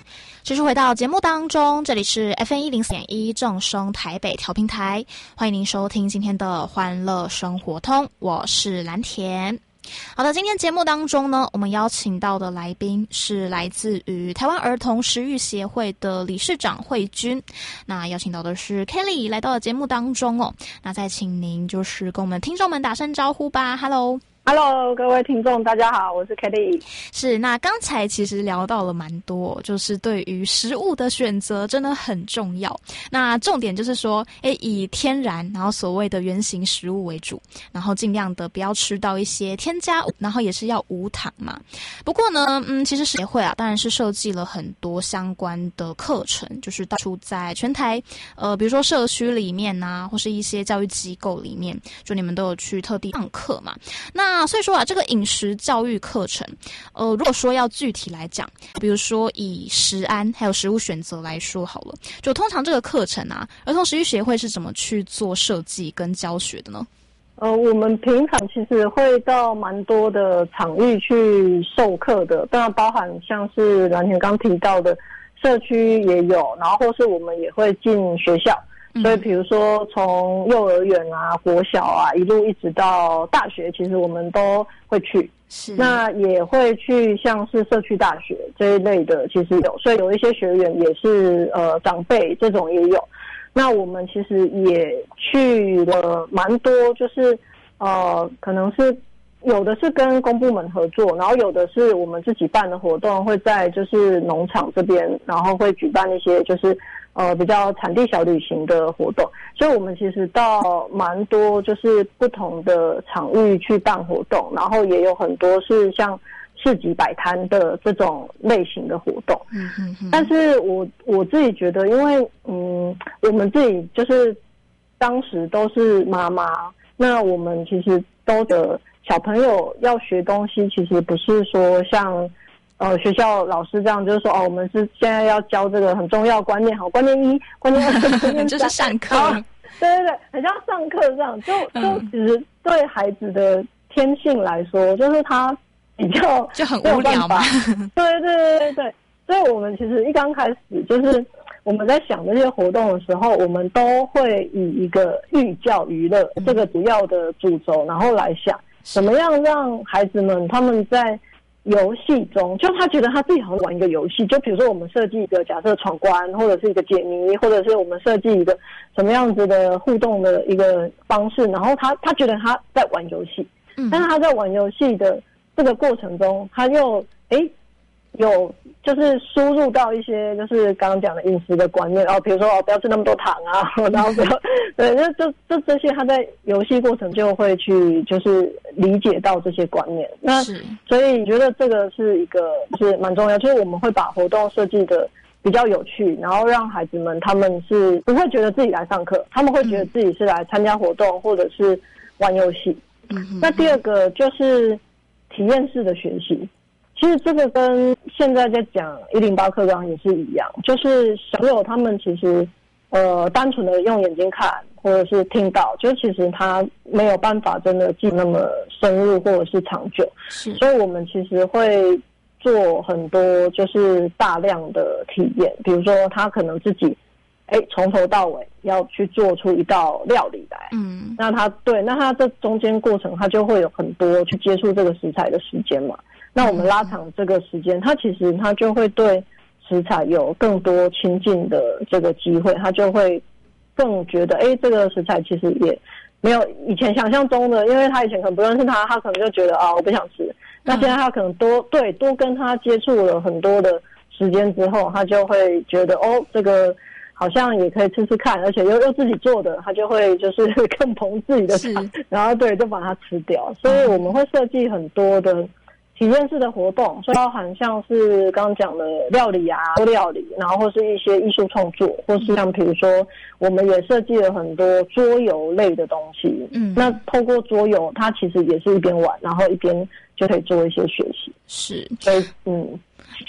继续回到节目当中，这里是 FM104.1正声台北调频台，欢迎您收听今天的欢乐生活通，我是蓝田。好的，今天节目当中呢，我们邀请到的来宾是来自于台湾儿童食育协会的理事长慧君。那邀请到的是 Kelly 来到了节目当中哦。那再请您就是跟我们听众们打声招呼吧。Hello， 各位听众，大家好，我是 Kelly。 是，那刚才其实聊到了蛮多，就是对于食物的选择真的很重要。那重点就是说，以天然，然后所谓的原型食物为主，然后尽量的不要吃到一些添加物，然后也是要无糖嘛。不过呢，其实协会当然是设计了很多相关的课程，就是到处在全台，比如说社区里面啊，或是一些教育机构里面，就你们都有去特地上课嘛。那所以说这个饮食教育课程，如果说要具体来讲，比如说以食安还有食物选择来说好了，就通常这个课程儿童食育协会是怎么去做设计跟教学的呢？ 我们平常其实会到蛮多的场域去授课的，当然包含像是蓝田刚提到的社区也有，然后或是我们也会进学校。所以比如说从幼儿园啊、国小啊，一路一直到大学，其实我们都会去。是，那也会去像是社区大学这一类的，其实有。所以有一些学员也是长辈这种也有。那我们其实也去了蛮多，就是可能是有的是跟公部门合作，然后有的是我们自己办的活动，会在就是农场这边，然后会举办一些就是比较产地小旅行的活动，所以我们其实到蛮多就是不同的场域去办活动，然后也有很多是像市集摆摊的这种类型的活动。但是我自己觉得，因为我们自己就是当时都是妈妈，那我们其实都的小朋友要学东西，其实不是说像学校老师这样，就是说我们是现在要教这个很重要观念，好，观念1、观念2、观念3， 就是上课。 对，很像上课这样，就其实对孩子的天性来说，就是他比较就很无聊嘛。 对，所以我们其实一刚开始就是我们在想这些活动的时候，我们都会以一个寓教于乐这个主要的主轴，然后来想怎么样让孩子们他们在游戏中，就他觉得他自己好像玩一个游戏，就比如说我们设计一个假设闯关，或者是一个解谜，或者是我们设计一个什么样子的互动的一个方式，然后他觉得他在玩游戏，但是他在玩游戏的这个过程中，他又有就是输入到一些就是刚刚讲的饮食的观念，比如说不要吃那么多糖啊，然后不要对，就这些他在游戏过程就会去就是理解到这些观念。那所以觉得这个是一个是蛮重要，就是我们会把活动设计的比较有趣，然后让孩子们他们是不会觉得自己来上课，他们会觉得自己是来参加活动或者是玩游戏。那第二个就是体验式的学习。其实这个跟现在在讲108课纲也是一样，就是小朋友他们其实单纯的用眼睛看或者是听到，就其实他没有办法真的记那么深入或者是长久，所以我们其实会做很多就是大量的体验，比如说他可能自己从头到尾要去做出一道料理来，那他这中间过程他就会有很多去接触这个食材的时间嘛。那我们拉长这个时间，他其实他就会对食材有更多亲近的这个机会，他就会更觉得这个食材其实也没有以前想象中的，因为他以前可能不认识他可能就觉得我不想吃。那现在他可能多跟他接触了很多的时间之后，他就会觉得这个好像也可以吃吃看，而且又自己做的，他就会就是更捧自己的肠，然后就把它吃掉。所以我们会设计很多的体验式的活动，包含像是刚刚讲的料理做料理，然后或是一些艺术创作，或是像比如说我们也设计了很多桌游类的东西。那透过桌游，它其实也是一边玩，然后一边就可以做一些学习。 是， 所以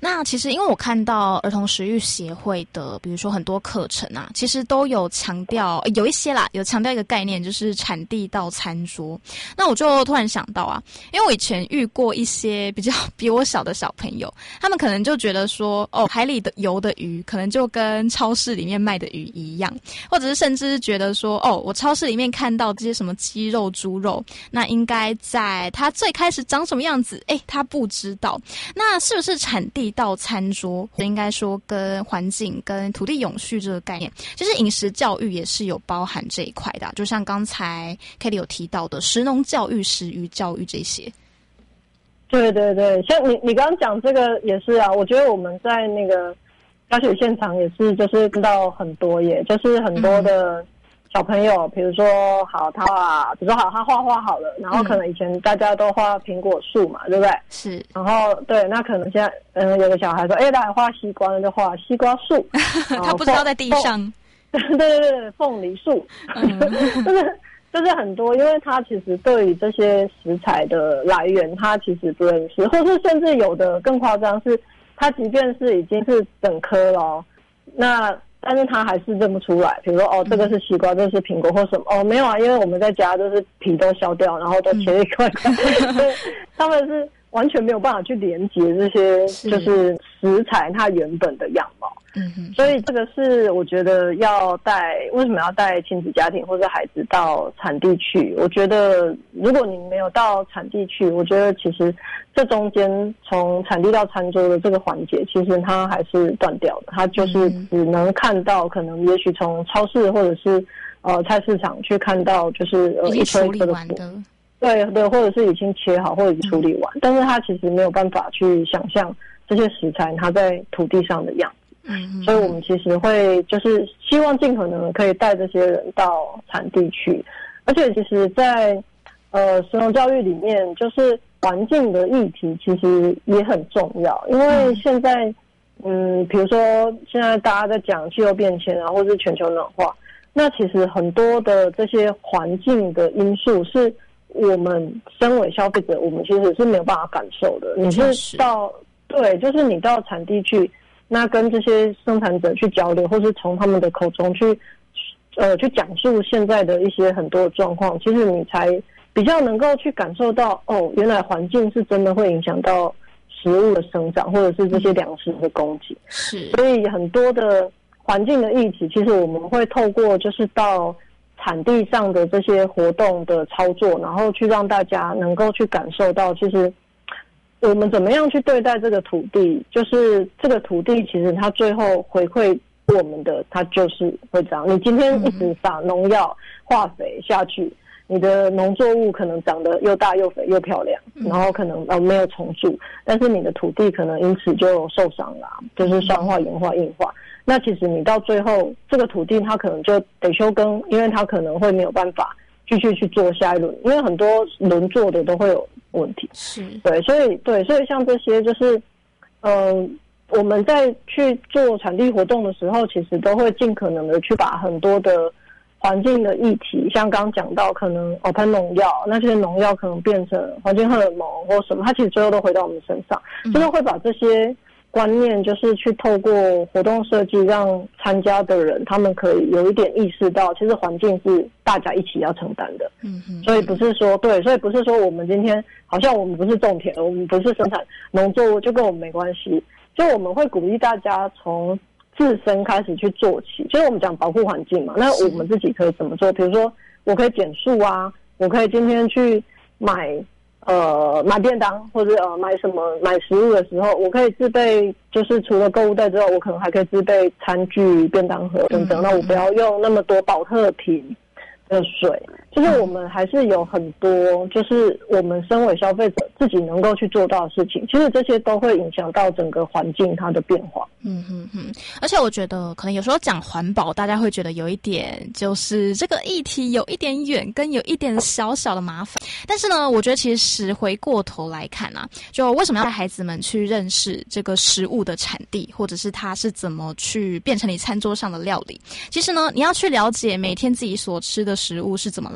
那其实因为我看到儿童食育协会的，比如说很多课程啊，其实都有强调，有一些啦，有强调一个概念，就是产地到餐桌。那我就突然想到啊，因为我以前遇过一些比较比我小的小朋友，他们可能就觉得说，哦，海里的游的鱼可能就跟超市里面卖的鱼一样，或者是甚至觉得说，哦，我超市里面看到这些什么鸡肉、猪肉，那应该在它最开始长什么样子，他不知道。那是不是产地到餐桌，应该说跟环境、跟土地永续这个概念，其实饮食教育也是有包含这一块的，就像刚才 Kelly 有提到的食农教育、食渔教育这些。 对对对，像你刚刚讲这个也是啊，我觉得我们在那个教学现场也是，就是看到很多就是很多的小朋友，比如说好他画画好了，然后可能以前大家都画苹果树嘛，对不对？ 是。 然后对，那可能现在有个小孩说，来画西瓜，那就画西瓜树， 他不知道在地上。 对对对，凤梨树，就是很多，因为他其实对于这些食材的来源，他其实不认识，或是甚至有的更夸张是，他即便是已经是整颗了，但是他还是认不出来，比如说这个是西瓜，这是苹果或什么没有啊，因为我们在家就是皮都削掉，然后都切一块块，所以他们是完全没有办法去连接这些就是食材它原本的样貌。所以这个是我觉得为什么要带亲子家庭或者孩子到产地去？我觉得如果你没有到产地去，我觉得其实这中间从产地到餐桌的这个环节，其实它还是断掉的，它就是只能看到可能也许从超市或者是菜市场去看到就是一颗一颗的果。 对对，或者是已经切好或者已经处理完，但是它其实没有办法去想象这些食材它在土地上的样子。所以我们其实会就是希望尽可能可以带这些人到产地去，而且其实在食农教育里面，就是环境的议题其实也很重要，因为现在比如说现在大家在讲气候变迁啊，或是全球暖化，那其实很多的这些环境的因素是我们身为消费者，我们其实是没有办法感受的。你是就是你到产地去，那跟这些生产者去交流，或是从他们的口中去讲述现在的一些很多的状况，其实你才比较能够去感受到原来环境是真的会影响到食物的生长，或者是这些粮食的供给。 是， 所以很多的环境的议题，其实我们会透过就是到产地上的这些活动的操作，然后去让大家能够去感受到，其实我们怎么样去对待这个土地，就是这个土地其实它最后回馈我们的，它就是会这样。你今天一直撒农药化肥下去，你的农作物可能长得又大又肥又漂亮，然后可能没有虫蛀，但是你的土地可能因此就受伤了，就是酸化、盐化、硬化。那其实你到最后，这个土地它可能就得休耕，因为它可能会没有办法继续去做下一轮，因为很多轮做的都会有问题。 是， 对，所以像这些就是，我们在去做产地活动的时候，其实都会尽可能的去把很多的环境的议题，像刚刚讲到，可能喷农药，那些农药可能变成环境荷尔蒙或什么，它其实最后都回到我们身上，就是会把这些观念就是去透过活动设计，让参加的人他们可以有一点意识到，其实环境是大家一起要承担的。所以不是说我们今天好像我们不是种田，我们不是生产农作物，就跟我们没关系。就我们会鼓励大家从自身开始去做起，就是我们讲保护环境嘛，那我们自己可以怎么做？比如说我可以减塑啊，我可以今天去买便当，或者买食物的时候，我可以自备，就是除了购物袋之后，我可能还可以自备餐具、便当盒等等。那我不要用那么多保特瓶的水，就是我们还是有很多，就是我们身为消费者自己能够去做到的事情。其实这些都会影响到整个环境它的变化。 而且我觉得可能有时候讲环保，大家会觉得有一点就是这个议题有一点远，跟有一点小小的麻烦。但是呢，我觉得其实回过头来看啊，就为什么要带孩子们去认识这个食物的产地，或者是它是怎么去变成你餐桌上的料理。其实呢，你要去了解每天自己所吃的食物是怎么来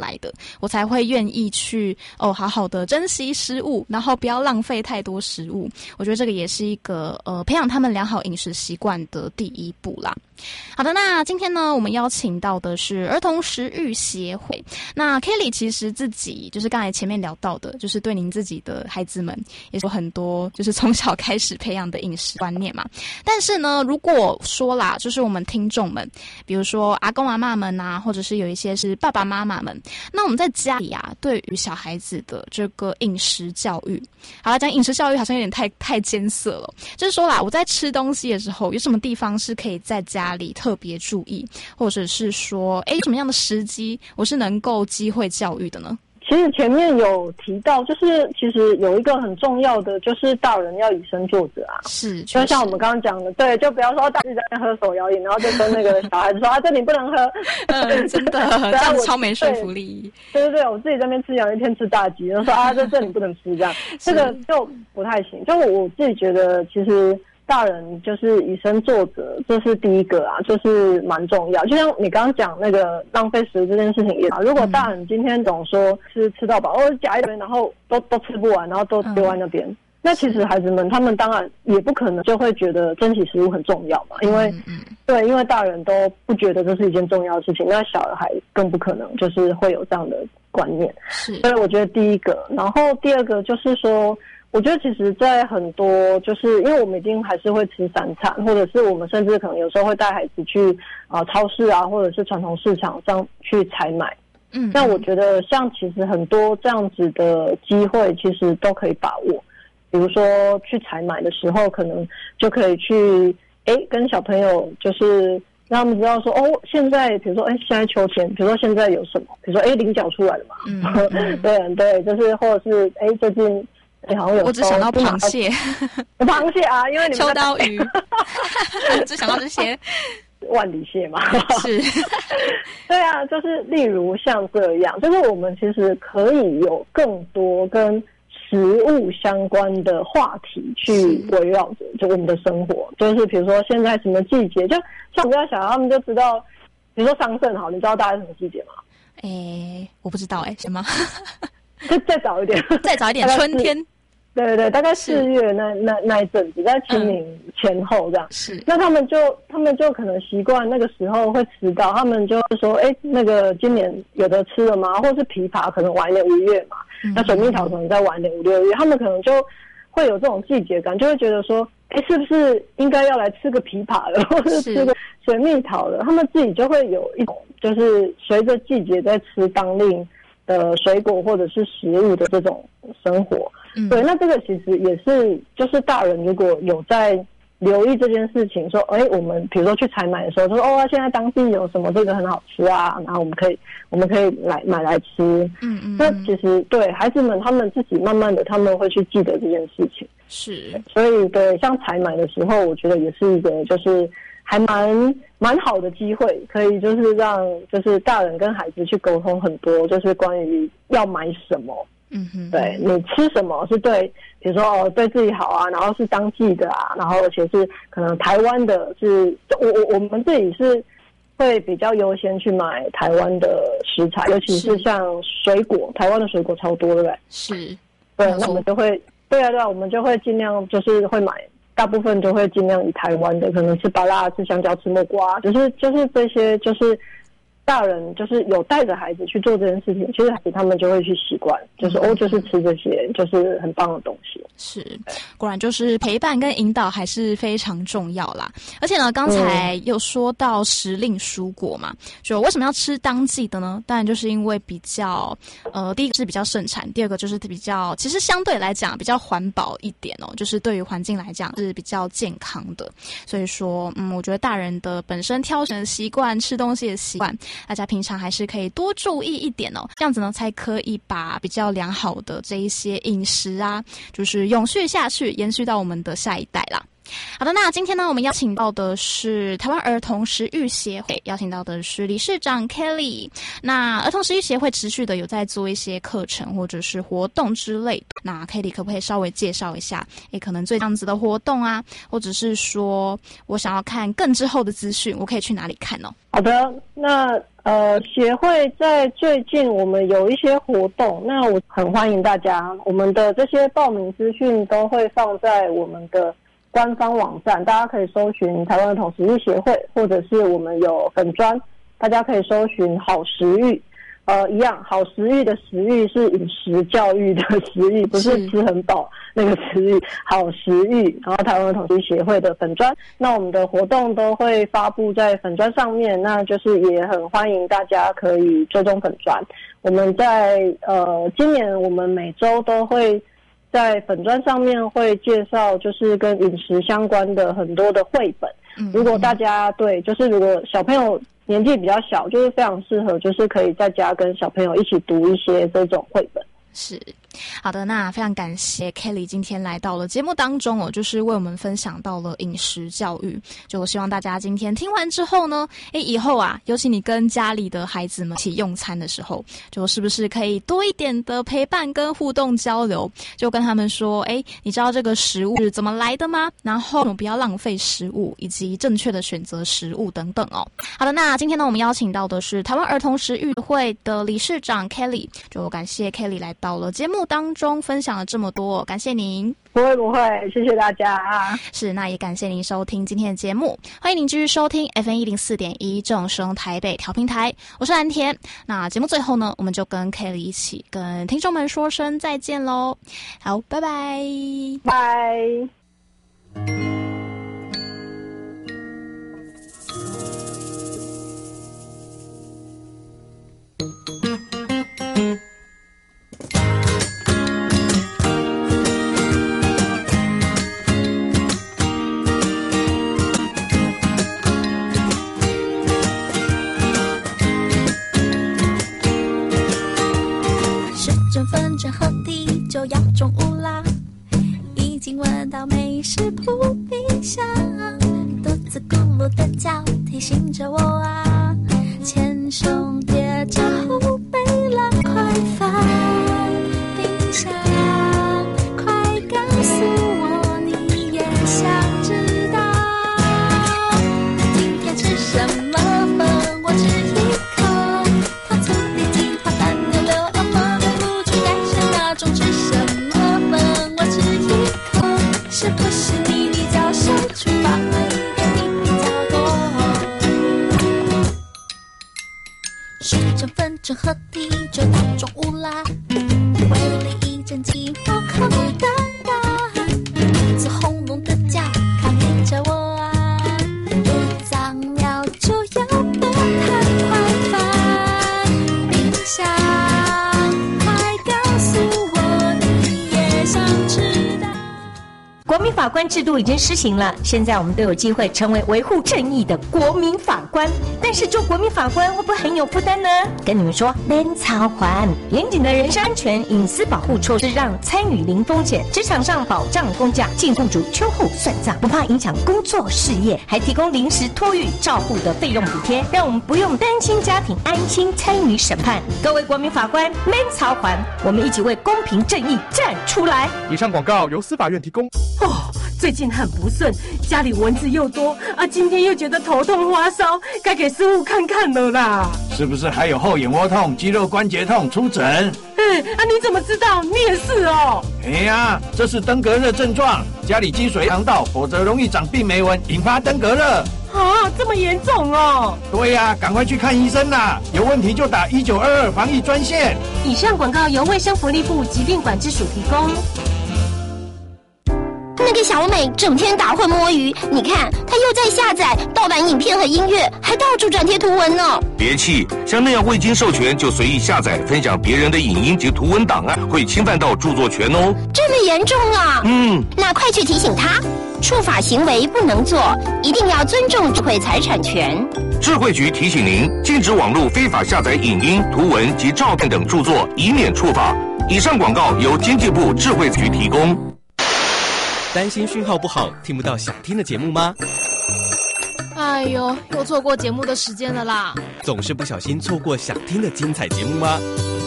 来的，我才会愿意去好好的珍惜食物，然后不要浪费太多食物。我觉得这个也是一个培养他们良好饮食习惯的第一步啦。好的，那今天呢，我们邀请到的是儿童食育协会。那 Kelly 其实自己就是刚才前面聊到的，就是对您自己的孩子们也有很多就是从小开始培养的饮食观念嘛。但是呢，如果说啦，就是我们听众们，比如说阿公阿嬷们啊，或者是有一些是爸爸妈妈们，那我们在家里啊，对于小孩子的这个饮食教育，好啦，讲饮食教育好像有点太艰涩了。就是说啦，我在吃东西的时候，有什么地方是可以在家里特别注意，或者是说什么样的时机我是能够机会教育的呢？ 其实前面有提到，就是其实有一个很重要的，就是大人要以身作则啊。 是， 就像我们刚刚讲的，对，就不要说大人在那喝手摇饮，然后就跟那个小孩子说这你不能喝。 真的，这样超没说服力。对，我自己在那边吃洋芋片吃大鸡，然后说这你不能吃这样，这个就不太行。就我自己觉得，其实大人就是以身作则，这是第一个啊，就是蛮重要。就像你刚刚讲那个浪费食物这件事情也好，如果大人今天总说吃到饱，夹一堆，然后都吃不完，然后都丢在那边，那其实孩子们他们当然也不可能就会觉得珍惜食物很重要嘛，因为因为大人都不觉得这是一件重要的事情，那小孩更不可能就是会有这样的观念。是，所以我觉得第一个，然后第二个就是说，我觉得其实在很多就是因为我们已经还是会吃3餐，或者是我们甚至可能有时候会带孩子去超市啊，或者是传统市场上去采买。那我觉得像其实很多这样子的机会其实都可以把握。比如说去采买的时候，可能就可以去跟小朋友就是让他们知道说现在比如说现在秋天，比如说现在有什么，比如说菱角出来了嘛，对，就是或者是最近好像有， 我只想到螃蟹螃蟹啊，因为你们秋刀鱼只想到这些万里蟹嘛， 是对啊，就是例如像这样，就是我们其实可以有更多跟食物相关的话题去围绕着就我们的生活，就是比如说现在什么季节，就像我们家小孩他们就知道，比如说桑葚好，你知道大概什么季节吗？ 我不知道什么再早一点春天， 对，大概4月那一阵子，在清明前后这样。是，那他们就可能习惯那个时候会吃到，他们就说那个今年有的吃了吗？或是枇杷可能晚一点5月嘛，那水蜜桃可能再晚一点5、6月，他们可能就会有这种季节感，就会觉得说是不是应该要来吃个枇杷了，或是吃个水蜜桃了，他们自己就会有一种就是随着季节在吃当令的水果或者是食物的这种生活。对，那这个其实也是就是大人如果有在留意这件事情，说我们比如说去采买的时候就说现在当地有什么这个很好吃啊，然后我们可以来买来吃。那其实对孩子们他们自己慢慢的他们会去记得这件事情。是，所以对像采买的时候，我觉得也是一个就是还蛮好的机会，可以就是让就是大人跟孩子去沟通很多，就是关于要买什么。对，你吃什么是对，比如说对自己好啊，然后是当季的啊，然后而且是可能台湾的是，我们自己是会比较优先去买台湾的食材，尤其是像水果，台湾的水果超多，对不对？是，对，那我们就会，对啊，我们就会尽量就是会买，大部分就会尽量以台湾的，可能吃芭乐、吃香蕉、吃木瓜，就是这些就是大人就是有带着孩子去做这件事情，其实孩子他们就会去习惯，就是就是吃这些就是很棒的东西。是， 果然就是陪伴跟引导还是非常重要啦。而且呢，刚才有说到时令蔬果嘛，就为什么要吃当季的呢？当然就是因为比较第一个是比较盛产，第二个就是比较其实相对来讲比较环保一点就是对于环境来讲是比较健康的。所以说我觉得大人的本身挑选的习惯、吃东西的习惯，大家平常还是可以多注意一点这样子呢才可以把比较良好的这一些饮食啊，就是永续下去，延续到我们的下一代啦。 好的，那今天呢，我们邀请到的是台湾儿童食育协会，邀请到的是理事长 Kelly。那儿童食育协会持续的有在做一些课程或者是活动之类的。那 Kelly 可不可以稍微介绍一下？可能这样子的活动啊，或者是说我想要看更之后的资讯，我可以去哪里看呢？ 好的，那协会在最近我们有一些活动，那我很欢迎大家，我们的这些报名资讯都会放在我们的官方网站，大家可以搜寻台湾儿童食育协会，或者是我们有粉专，大家可以搜寻好食育。一样，好食育的食育是饮食教育的食育，不是吃很饱那个食育，好食育。然后台湾儿童食育协会的粉专，那我们的活动都会发布在粉专上面，那就是也很欢迎大家可以追踪粉专。我们在今年我们每周都会在粉专上面会介绍，就是跟饮食相关的很多的绘本。如果大家就是如果小朋友年纪比较小，就是非常适合，就是可以在家跟小朋友一起读一些这种绘本。 是，好的，那非常感谢 Kelly 今天来到了节目当中哦，就是为我们分享到了饮食教育。就希望大家今天听完之后呢，以后啊，尤其你跟家里的孩子们一起用餐的时候，就是不是可以多一点的陪伴跟互动交流，就跟他们说，你知道这个食物是怎么来的吗？然后不要浪费食物，以及正确的选择食物等等哦。好的，那今天呢，我们邀请到的是台湾儿童食育会的理事长 Kelly， 就感谢 Kelly 来到了节目当中分享了这么多，感谢您。 不会，谢谢大家。 是，那也感谢您收听今天的节目，欢迎您继续收听 FM104.1 正声台北调频台，我是蓝田。那节目最后呢，我们就跟 Kelly 一起跟听众们说声再见咯。好，拜拜， 拜。 分正合体就要中午啦，已经闻到美食扑鼻香，肚子咕噜的叫提醒着我啊，前胸贴着后背啦，快翻冰箱，快告诉我你也想知道，今天吃什么分我吃一口，糖醋里脊花蛋牛柳总吃什么分我吃一口，是不是你比较少，厨房里的你比较多，十整分整合体就到中午啦，胃里一阵寂寞口淡淡，肚子轰隆的叫卡逼着我啊，肚脏了就要不看，快翻冰箱， 国民法官制度已经施行了，现在我们都有机会成为维护正义的国民法官。但是做国民法官会不会很有负担呢？跟你们说，免操还严谨的人身安全隐私保护措施，让参与零风险，职场上保障公假，进雇主秋后算账，不怕影响工作事业，还提供临时托育照护的费用补贴，让我们不用担心家庭，安心参与审判。各位国民法官，免操还，我们一起为公平正义站出来。 以上广告由司法院提供。 最近很不顺，家里蚊子又多啊，今天又觉得头痛发烧，该给师傅看看了啦。 是不是还有后眼窝痛、肌肉关节痛？出诊。 你怎么知道？你也是哦。 这是登革热症状，家里积水肠道，否则容易长病媒蚊，引发登革热。 这么严重哦？ 对呀，赶快去看医生啦！有问题就打1922防疫专线。 以上广告由卫生福利部疾病管制署提供。 那个小美整天打混摸鱼，你看她又在下载盗版影片和音乐，还到处转贴图文呢。 别气，像那样未经授权就随意下载分享别人的影音及图文档案，会侵犯到著作权哦。 这么严重啊？那快去提醒她，触法行为不能做，一定要尊重智慧财产权。 智慧局提醒您，禁止网络非法下载影音、图文及照片等著作，以免触法。以上广告由经济部智慧局提供。 担心讯号不好，听不到想听的节目吗？ 哎呦，又错过节目的时间了啦！ 总是不小心错过想听的精彩节目吗？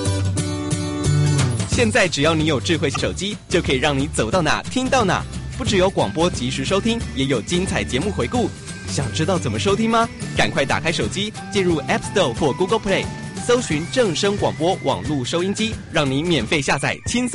现在只要你有智慧手机，就可以让你走到哪听到哪。不只有广播及时收听，也有精彩节目回顾。想知道怎么收听吗？赶快打开手机，进入 App Store 或 Google Play， 搜寻正声广播网络收音机，让你免费下载轻松